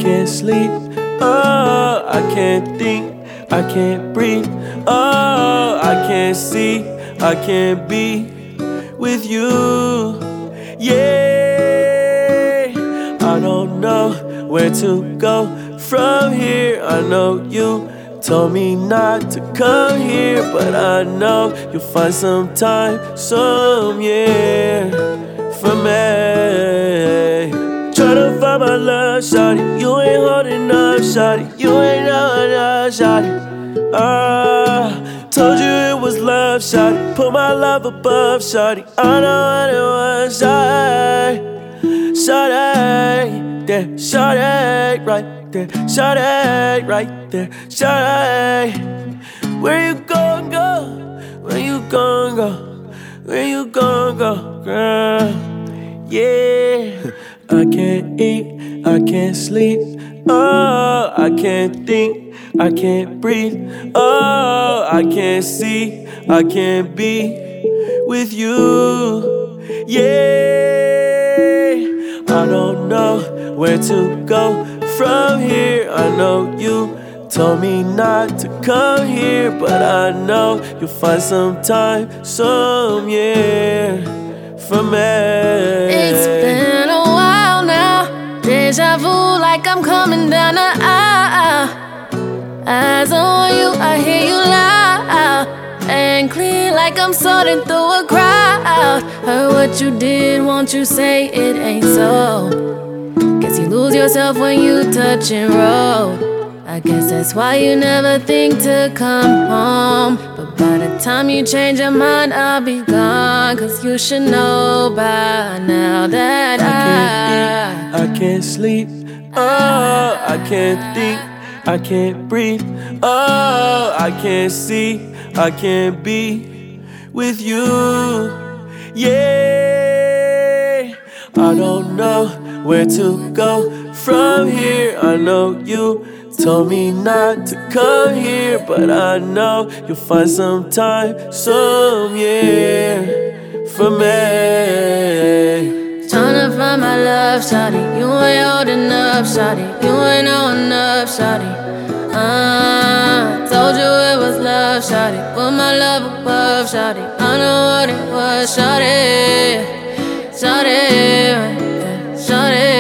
can't sleep. Oh, I can't think. I can't breathe. Oh, I can't see. I can't be with you. Yeah, I don't know where to go from here. I know you told me not to come here, but I know you'll find some time, yeah, for me. Tryna find my love, shawty. You ain't holding up, shawty. You ain't holding up, shawty. Told you it was love, shawty. Put my love above, shawty. I know what it was, shawty. Shawty, there, shawty, right there. Shawty, right there. Shawty, where you gon' go? Where you gon' go? Where you gon' go, girl? Yeah. I can't eat, I can't sleep. Oh, I can't think, I can't breathe. Oh, I can't see, I can't be with you. Yeah, I don't know where to go from here. I know you told me not to come here, but I know you'll find some time, yeah, for me. It's been a while now, deja vu like I'm coming down the aisle. Eyes on you, I hear you loud and clear like I'm sorting through a crowd. Heard what you did, won't you say it ain't so? Guess you lose yourself when you touch and roll. I guess that's why you never think to come home. But by the time you change your mind, I'll be gone. Cause you should know by now that I can't eat, I can't sleep. Oh, I can't think, I can't breathe. Oh, I can't see, I can't be with you. Yeah, I don't know where to go from here. I know you told me not to come here, but I know you'll find some time, yeah, for me. Tryna find my love, shawty. You ain't holding up, shawty. You ain't holding up, shawty. Told you it was love, shawty. Put my love above, shawty. I know what it was, shawty. Shawty, right there, shawty.